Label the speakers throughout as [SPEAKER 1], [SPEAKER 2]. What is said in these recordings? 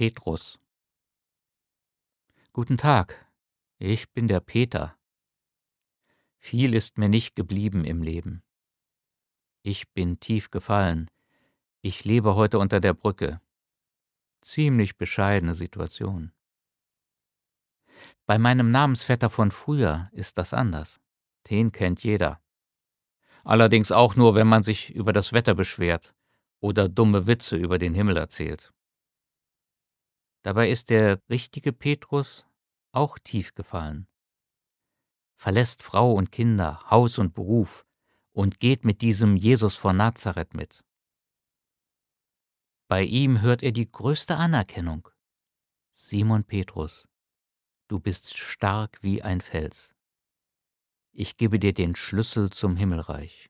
[SPEAKER 1] Petrus. Guten Tag, ich bin der Peter. Viel ist mir nicht geblieben im Leben. Ich bin tief gefallen. Ich lebe heute unter der Brücke. Ziemlich bescheidene Situation. Bei meinem Namensvetter von früher ist das anders. Den kennt jeder. Allerdings auch nur, wenn man sich über das Wetter beschwert oder dumme Witze über den Himmel erzählt. Dabei ist der richtige Petrus auch tief gefallen, verlässt Frau und Kinder, Haus und Beruf und geht mit diesem Jesus von Nazareth mit. Bei ihm hört er die größte Anerkennung. Simon Petrus, du bist stark wie ein Fels. Ich gebe dir den Schlüssel zum Himmelreich.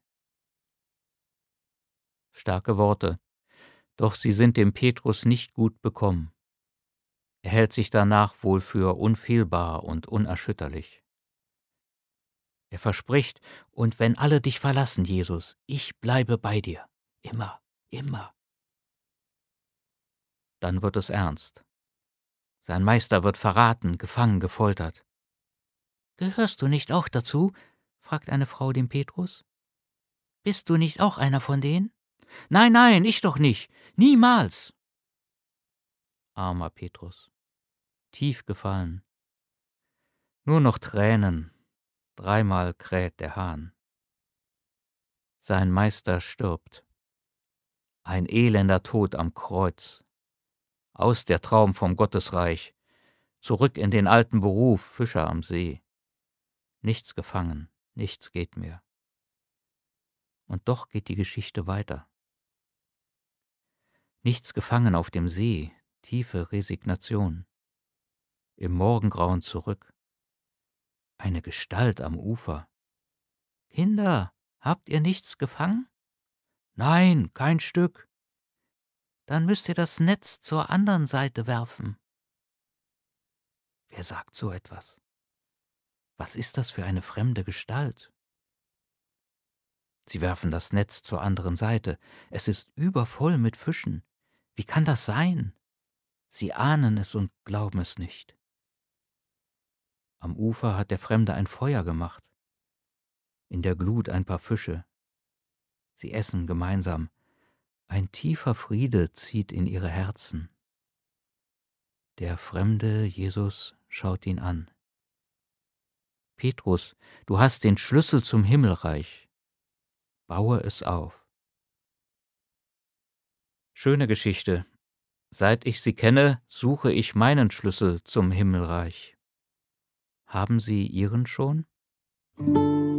[SPEAKER 1] Starke Worte, doch sie sind dem Petrus nicht gut bekommen. Er hält sich danach wohl für unfehlbar und unerschütterlich. Er verspricht, und wenn alle dich verlassen, Jesus, ich bleibe bei dir, immer, immer. Dann wird es ernst. Sein Meister wird verraten, gefangen, gefoltert. »Gehörst du nicht auch dazu?« fragt eine Frau den Petrus. »Bist du nicht auch einer von denen?« »Nein, nein, ich doch nicht, niemals!« Armer Petrus, tief gefallen. Nur noch Tränen, 3-mal kräht der Hahn. Sein Meister stirbt. Ein elender Tod am Kreuz. Aus der Traum vom Gottesreich, zurück in den alten Beruf, Fischer am See. Nichts gefangen, nichts geht mehr. Und doch geht die Geschichte weiter. Nichts gefangen auf dem See, tiefe Resignation. Im Morgengrauen zurück. Eine Gestalt am Ufer. »Kinder, habt ihr nichts gefangen?« »Nein, kein Stück.« »Dann müsst ihr das Netz zur anderen Seite werfen.« Wer sagt so etwas? Was ist das für eine fremde Gestalt? Sie werfen das Netz zur anderen Seite. Es ist übervoll mit Fischen. Wie kann das sein? Sie ahnen es und glauben es nicht. Am Ufer hat der Fremde ein Feuer gemacht. In der Glut ein paar Fische. Sie essen gemeinsam. Ein tiefer Friede zieht in ihre Herzen. Der fremde Jesus schaut ihn an. »Petrus, du hast den Schlüssel zum Himmelreich. Baue es auf.« Schöne Geschichte. Seit ich sie kenne, suche ich meinen Schlüssel zum Himmelreich. Haben Sie Ihren schon?